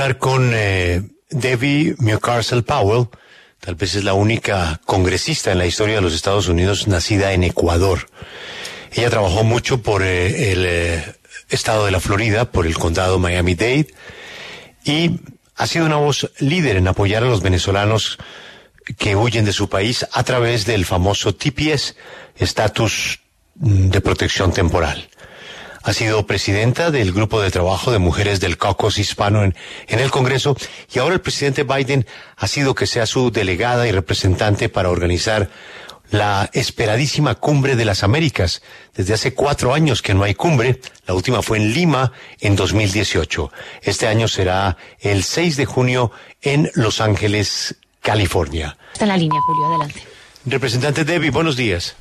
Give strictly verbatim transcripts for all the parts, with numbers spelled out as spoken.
hablar con eh, Debbie Mucarsel-Powell. Tal vez es la única congresista en la historia de los Estados Unidos nacida en Ecuador. Ella trabajó mucho por eh, el eh, estado de la Florida, por el condado Miami-Dade, y ha sido una voz líder en apoyar a los venezolanos que huyen de su país a través del famoso T P S, Estatus de Protección Temporal. Ha sido presidenta del Grupo de Trabajo de Mujeres del Caucus Hispano en, en el Congreso, y ahora el presidente Biden ha sido que sea su delegada y representante para organizar la esperadísima Cumbre de las Américas. Desde hace cuatro años que no hay cumbre. La última fue en Lima en dos mil dieciocho. Este año será el seis de junio en Los Ángeles, California. Está en la línea, Julio, adelante. Representante Debbie, buenos días.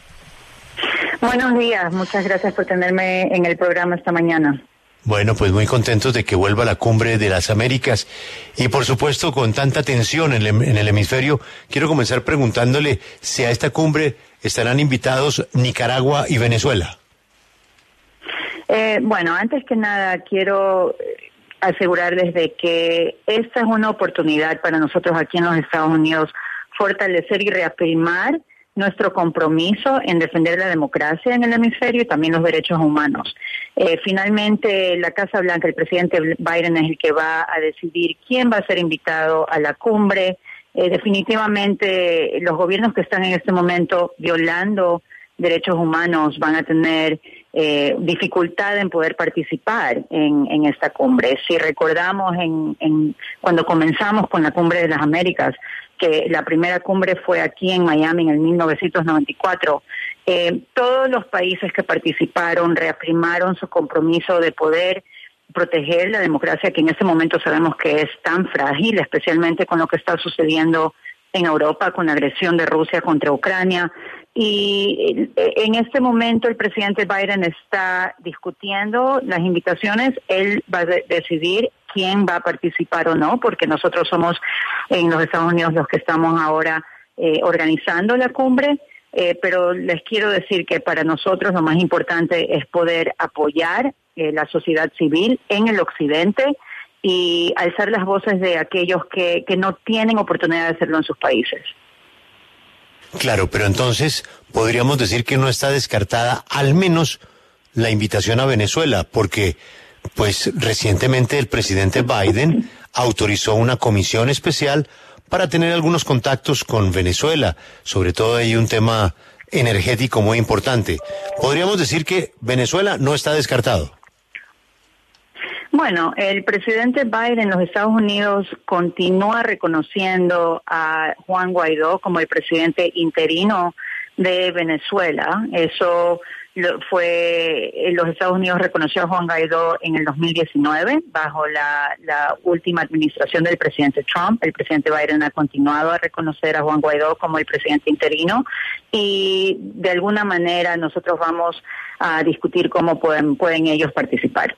Buenos días, muchas gracias por tenerme en el programa esta mañana. Bueno, pues muy contentos de que vuelva la Cumbre de las Américas y por supuesto con tanta tensión en el, en el hemisferio, quiero comenzar preguntándole si a esta cumbre estarán invitados Nicaragua y Venezuela. Eh, bueno, antes que nada quiero asegurarles de que esta es una oportunidad para nosotros aquí en los Estados Unidos fortalecer y reafirmar nuestro compromiso en defender la democracia en el hemisferio y también los derechos humanos. Eh, finalmente, la Casa Blanca, el presidente Biden es el que va a decidir quién va a ser invitado a la cumbre. Eh, definitivamente, los gobiernos que están en este momento violando derechos humanos van a tener eh, dificultad en poder participar en, en esta cumbre. Si recordamos en, en cuando comenzamos con la Cumbre de las Américas, que la primera cumbre fue aquí en Miami en el mil novecientos noventa y cuatro, eh, todos los países que participaron reafirmaron su compromiso de poder proteger la democracia, que en este momento sabemos que es tan frágil, especialmente con lo que está sucediendo en Europa, con la agresión de Rusia contra Ucrania. Y en este momento el presidente Biden está discutiendo las invitaciones. Él va a de- decidir quién va a participar o no, porque nosotros somos en los Estados Unidos los que estamos ahora eh, organizando la cumbre, eh, pero les quiero decir que para nosotros lo más importante es poder apoyar eh, la sociedad civil en el occidente y alzar las voces de aquellos que, que no tienen oportunidad de hacerlo en sus países. Claro, pero entonces podríamos decir que no está descartada al menos la invitación a Venezuela, porque pues recientemente el presidente Biden autorizó una comisión especial para tener algunos contactos con Venezuela, sobre todo hay un tema energético muy importante. ¿Podríamos decir que Venezuela no está descartado? Bueno, el presidente Biden en los Estados Unidos continúa reconociendo a Juan Guaidó como el presidente interino de Venezuela. Eso lo, fue, los Estados Unidos reconoció a Juan Guaidó en el dos mil diecinueve, bajo la, la última administración del presidente Trump. El presidente Biden ha continuado a reconocer a Juan Guaidó como el presidente interino y de alguna manera nosotros vamos a discutir cómo pueden, pueden ellos participar.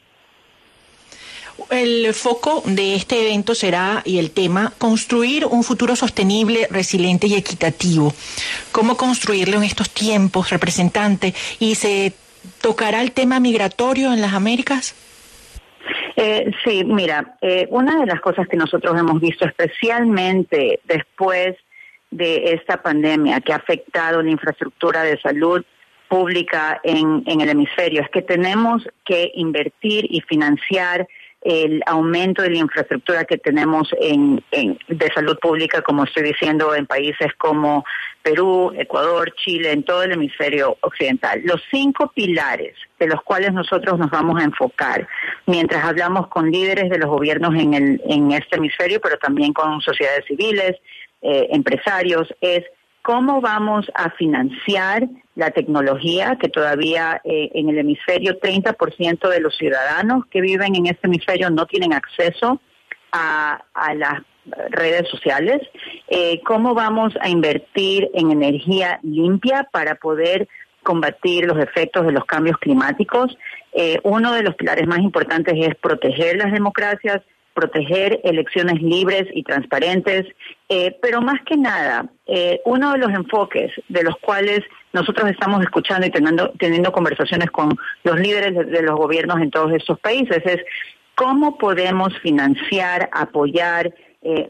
El foco de este evento será, y el tema, construir un futuro sostenible, resiliente y equitativo. ¿Cómo construirlo en estos tiempos, representante? ¿Y se tocará el tema migratorio en las Américas? Eh, sí, mira, eh, una de las cosas que nosotros hemos visto, especialmente después de esta pandemia que ha afectado la infraestructura de salud pública en, en el hemisferio, es que tenemos que invertir y financiar el aumento de la infraestructura que tenemos en, en de salud pública, como estoy diciendo, en países como Perú, Ecuador, Chile, en todo el hemisferio occidental. Los cinco pilares de los cuales nosotros nos vamos a enfocar mientras hablamos con líderes de los gobiernos en, el, en este hemisferio, pero también con sociedades civiles, eh, empresarios, es cómo vamos a financiar la tecnología que todavía eh, en el hemisferio treinta por ciento de los ciudadanos que viven en este hemisferio no tienen acceso a, a las redes sociales, eh, cómo vamos a invertir en energía limpia para poder combatir los efectos de los cambios climáticos. Eh, uno de los pilares más importantes es proteger las democracias, proteger elecciones libres y transparentes, eh, pero más que nada, eh, uno de los enfoques de los cuales nosotros estamos escuchando y teniendo, teniendo conversaciones con los líderes de, de los gobiernos en todos estos países es cómo podemos financiar, apoyar, eh,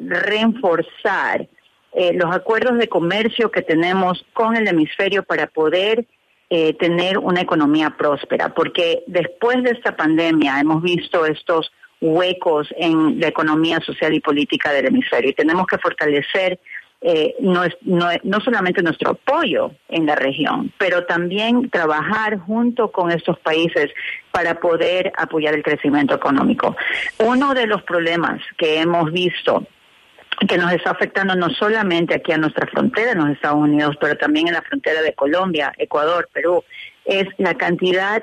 reforzar eh, los acuerdos de comercio que tenemos con el hemisferio para poder eh, tener una economía próspera, porque después de esta pandemia hemos visto estos huecos en la economía social y política del hemisferio y tenemos que fortalecer eh, no, no, no solamente nuestro apoyo en la región, pero también trabajar junto con estos países para poder apoyar el crecimiento económico. Uno de los problemas que hemos visto que nos está afectando no solamente aquí a nuestra frontera en los Estados Unidos, pero también en la frontera de Colombia, Ecuador, Perú, es la cantidad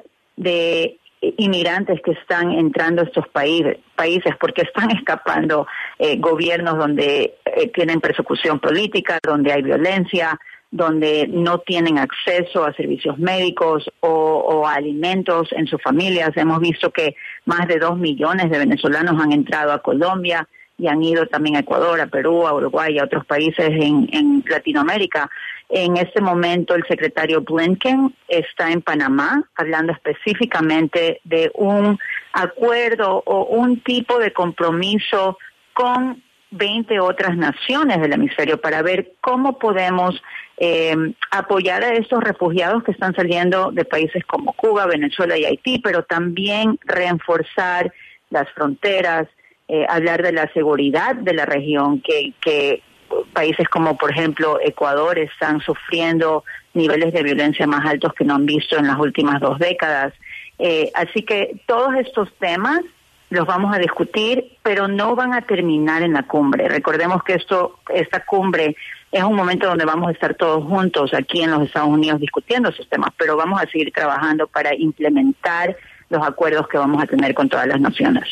de inmigrantes que están entrando a estos países, países porque están escapando eh, gobiernos donde eh, tienen persecución política, donde hay violencia, donde no tienen acceso a servicios médicos o, o a alimentos en sus familias. Hemos visto que más de dos millones de venezolanos han entrado a Colombia y han ido también a Ecuador, a Perú, a Uruguay y a otros países en, en Latinoamérica. En este momento el secretario Blinken está en Panamá hablando específicamente de un acuerdo o un tipo de compromiso con veinte otras naciones del hemisferio para ver cómo podemos eh, apoyar a estos refugiados que están saliendo de países como Cuba, Venezuela y Haití, pero también reforzar las fronteras, eh, hablar de la seguridad de la región, que, que países como por ejemplo Ecuador están sufriendo niveles de violencia más altos que no han visto en las últimas dos décadas. Eh, así que todos estos temas los vamos a discutir, pero no van a terminar en la cumbre. Recordemos que esto, esta cumbre es un momento donde vamos a estar todos juntos aquí en los Estados Unidos discutiendo esos temas, pero vamos a seguir trabajando para implementar los acuerdos que vamos a tener con todas las naciones.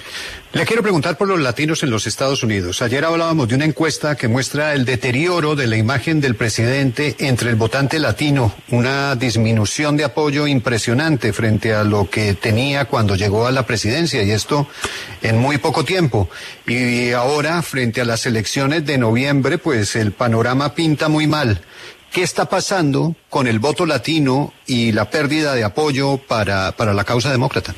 Le quiero preguntar por los latinos en los Estados Unidos. Ayer hablábamos de una encuesta que muestra el deterioro de la imagen del presidente entre el votante latino, una disminución de apoyo impresionante frente a lo que tenía cuando llegó a la presidencia, y esto en muy poco tiempo. Y ahora, frente a las elecciones de noviembre, pues el panorama pinta muy mal. ¿Qué está pasando con el voto latino y la pérdida de apoyo para, para la causa demócrata?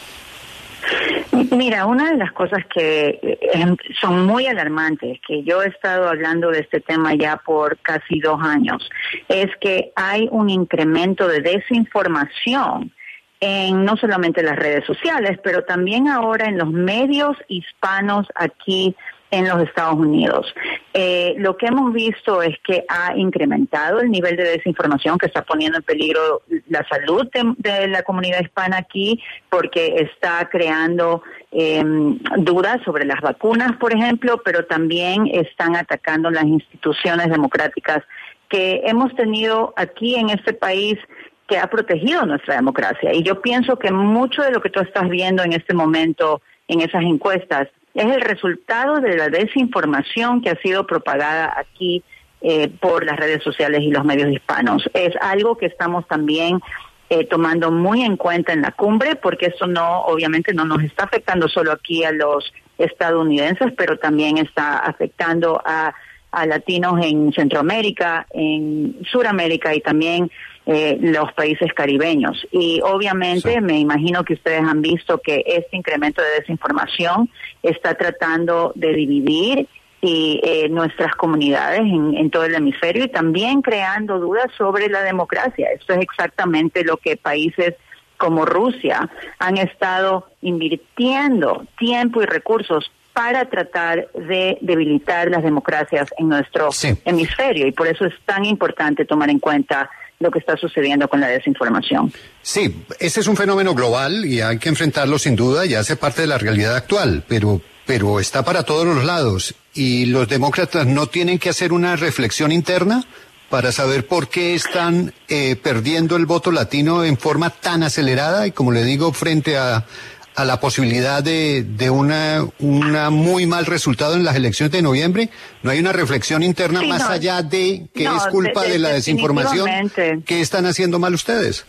Mira, una de las cosas que eh, son muy alarmantes, que yo he estado hablando de este tema ya por casi dos años, es que hay un incremento de desinformación en no solamente las redes sociales, pero también ahora en los medios hispanos aquí en los Estados Unidos. Eh, lo que hemos visto es que ha incrementado el nivel de desinformación que está poniendo en peligro la salud de, de la comunidad hispana aquí, porque está creando eh, dudas sobre las vacunas, por ejemplo, pero también están atacando las instituciones democráticas que hemos tenido aquí en este país, que ha protegido nuestra democracia. Y yo pienso que mucho de lo que tú estás viendo en este momento en esas encuestas es el resultado de la desinformación que ha sido propagada aquí eh, por las redes sociales y los medios hispanos. Es algo que estamos también eh, tomando muy en cuenta en la cumbre, porque esto no, obviamente no nos está afectando solo aquí a los estadounidenses, pero también está afectando a, a latinos en Centroamérica, en Suramérica y también Eh, los países caribeños. Y obviamente sí, me imagino que ustedes han visto que este incremento de desinformación está tratando de dividir y eh, nuestras comunidades en, en todo el hemisferio y también creando dudas sobre la democracia. Esto es exactamente lo que países como Rusia han estado invirtiendo tiempo y recursos para tratar de debilitar las democracias en nuestro sí. hemisferio, y por eso es tan importante tomar en cuenta lo que está sucediendo con la desinformación. Sí, ese es un fenómeno global y hay que enfrentarlo sin duda y hace parte de la realidad actual, pero, pero está para todos los lados. ¿Y los demócratas no tienen que hacer una reflexión interna para saber por qué están eh, perdiendo el voto latino en forma tan acelerada y, como le digo, frente a, a la posibilidad de, de una, una muy mal resultado en las elecciones de noviembre? ¿No hay una reflexión interna sí, más no, allá de que no, es culpa de, de, de la desinformación? ¿Qué están haciendo mal ustedes?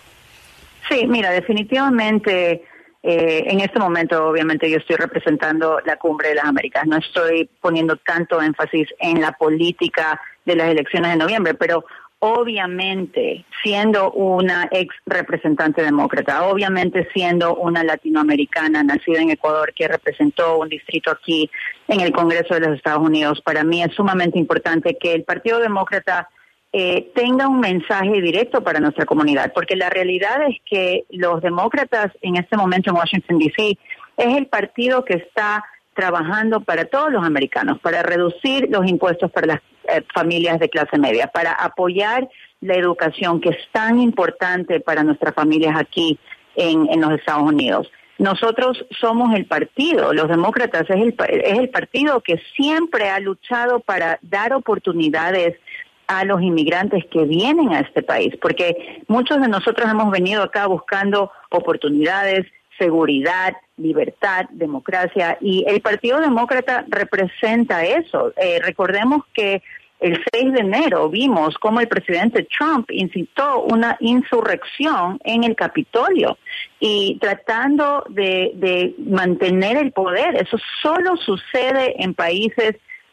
Sí, mira, definitivamente eh, en este momento obviamente yo estoy representando la Cumbre de las Américas. No estoy poniendo tanto énfasis en la política de las elecciones de noviembre, pero obviamente siendo una ex representante demócrata, obviamente siendo una latinoamericana nacida en Ecuador que representó un distrito aquí en el Congreso de los Estados Unidos, para mí es sumamente importante que el Partido Demócrata eh, tenga un mensaje directo para nuestra comunidad, porque la realidad es que los demócratas en este momento en Washington, D C es el partido que está trabajando para todos los americanos, para reducir los impuestos para las eh, familias de clase media, para apoyar la educación que es tan importante para nuestras familias aquí en, en los Estados Unidos. Nosotros somos el partido, los demócratas es el, es el partido que siempre ha luchado para dar oportunidades a los inmigrantes que vienen a este país, porque muchos de nosotros hemos venido acá buscando oportunidades, seguridad, libertad, democracia, y el Partido Demócrata representa eso. Eh, recordemos que el seis de enero vimos cómo el presidente Trump incitó una insurrección en el Capitolio y tratando de, de mantener el poder. Eso solo sucede en países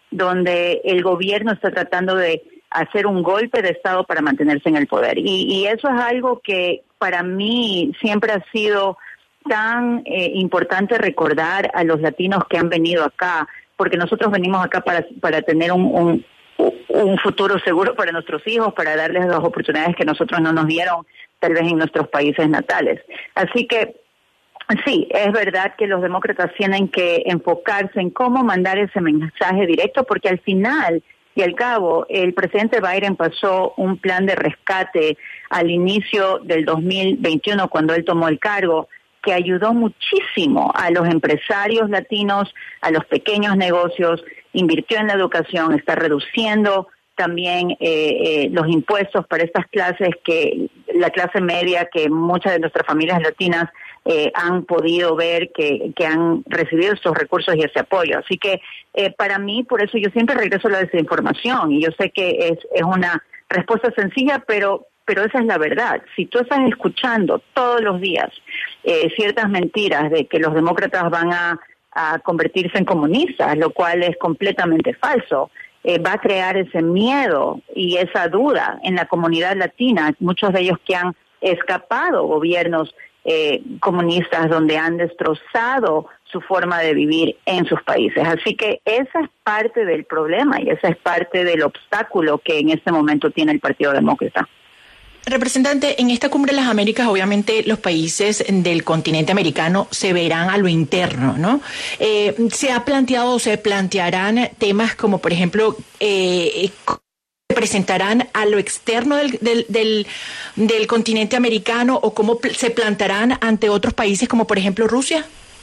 donde el gobierno está tratando de hacer un golpe de Estado para mantenerse en el poder. Y, y eso es algo que para mí siempre ha sido tan eh, importante recordar a los latinos que han venido acá, porque nosotros venimos acá para, para tener un, un, un futuro seguro para nuestros hijos, para darles las oportunidades que nosotros no nos dieron tal vez en nuestros países natales. Así que sí, es verdad que los demócratas tienen que enfocarse en cómo mandar ese mensaje directo, porque al final y al cabo el presidente Biden pasó un plan de rescate al inicio del dos mil veintiuno cuando él tomó el cargo, que ayudó muchísimo a los empresarios latinos, a los pequeños negocios, invirtió en la educación, está reduciendo también eh, eh, los impuestos para estas clases, que la clase media que muchas de nuestras familias latinas eh, han podido ver que, que han recibido estos recursos y ese apoyo. Así que eh, para mí, por eso yo siempre regreso a la desinformación, y yo sé que es, es una respuesta sencilla, pero pero esa es la verdad. Si tú estás escuchando todos los días eh, ciertas mentiras de que los demócratas van a, a convertirse en comunistas, lo cual es completamente falso, eh, va a crear ese miedo y esa duda en la comunidad latina, muchos de ellos que han escapado gobiernos eh, comunistas donde han destrozado su forma de vivir en sus países. Así que esa es parte del problema y esa es parte del obstáculo que en este momento tiene el Partido Demócrata. Representante, en esta Cumbre de las Américas, obviamente los países del continente americano se verán a lo interno, ¿no? Eh, se ha planteado o se plantearán temas como, por ejemplo, eh, se presentarán a lo externo del, del, del, del continente americano, o cómo se plantarán ante otros países como, por ejemplo, Rusia.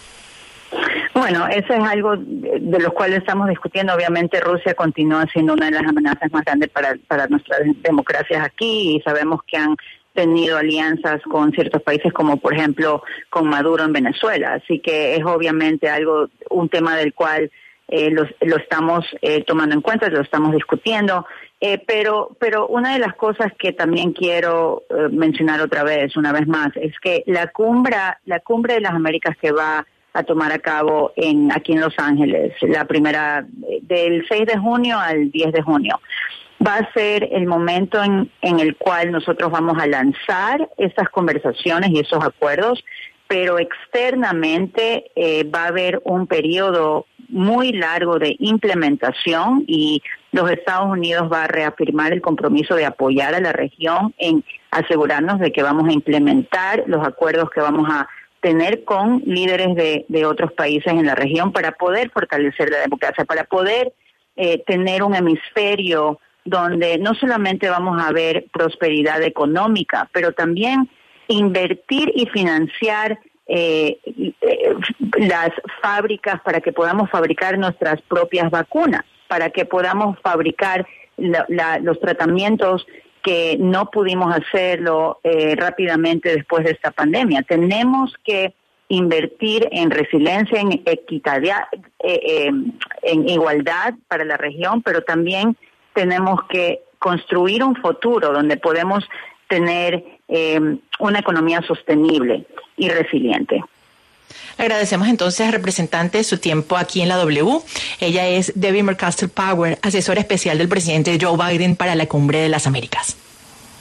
Bueno, eso es algo de los cuales estamos discutiendo. Obviamente Rusia continúa siendo una de las amenazas más grandes para, para nuestras democracias aquí, y sabemos que han tenido alianzas con ciertos países como por ejemplo con Maduro en Venezuela. Así que es obviamente algo, un tema del cual eh, lo, lo estamos eh, tomando en cuenta, lo estamos discutiendo. Eh, pero, pero una de las cosas que también quiero eh, mencionar otra vez, una vez más, es que la cumbre, la cumbre de las Américas que va a tomar a cabo en aquí en Los Ángeles, la primera del seis de junio al diez de junio. Va a ser el momento en, en el cual nosotros vamos a lanzar estas conversaciones y esos acuerdos, pero externamente eh, va a haber un periodo muy largo de implementación, y los Estados Unidos va a reafirmar el compromiso de apoyar a la región en asegurarnos de que vamos a implementar los acuerdos que vamos a tener con líderes de, de otros países en la región para poder fortalecer la democracia, para poder eh, tener un hemisferio donde no solamente vamos a ver prosperidad económica, pero también invertir y financiar eh, eh, las fábricas para que podamos fabricar nuestras propias vacunas, para que podamos fabricar la, la, los tratamientos que no pudimos hacerlo eh, rápidamente después de esta pandemia. Tenemos que invertir en resiliencia, en equidad, eh, eh, en igualdad para la región, pero también tenemos que construir un futuro donde podemos tener eh, una economía sostenible y resiliente. Agradecemos entonces, representante, su tiempo aquí en la W. Ella es Debbie McCaskill Power, asesora especial del presidente Joe Biden para la Cumbre de las Américas.